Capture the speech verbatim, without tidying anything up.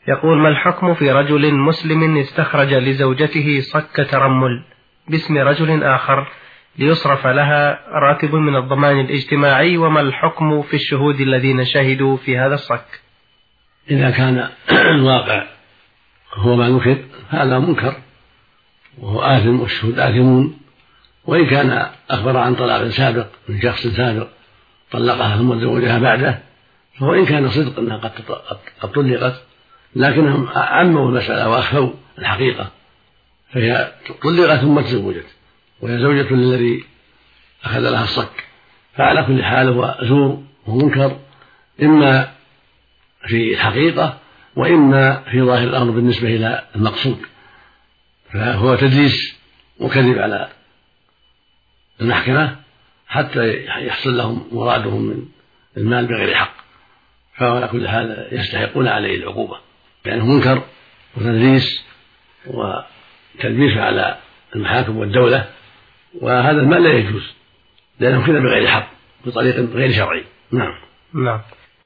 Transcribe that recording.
يقول: ما الحكم في رجل مسلم استخرج لزوجته صك ترمل باسم رجل آخر ليصرف لها راتب من الضمان الاجتماعي، وما الحكم في الشهود الذين شهدوا في هذا الصك؟ إذا كان الواقع هو ما ذكر هذا منكر وهو آثم والشهود آثمون، وإن كان أخبر عن طلاق سابق من شخص سابق طلقها ثم تزوجها بعده، فهو إن كان صدق أنها قد طلقت لكنهم عموا المسألة وأخفوا الحقيقة، فهي طلقت ثم تزوجت وهي زوجة للذي أخذ لها الصك، فعلى كل حال هو زور ومنكر إما في الحقيقة وإما في ظاهر الأمر بالنسبة إلى المقصود، فهو تدليس وكذب على المحكمة حتى يحصل لهم مرادهم من المال بغير حق، فعلى كل حال يستحقون عليه العقوبة لأنه يعني منكر وتدليس وتلبيس على المحاكم والدولة، وهذا المال لا يجوز لأنه كذب بغير حق بطريق غير شرعي. نعم. نعم.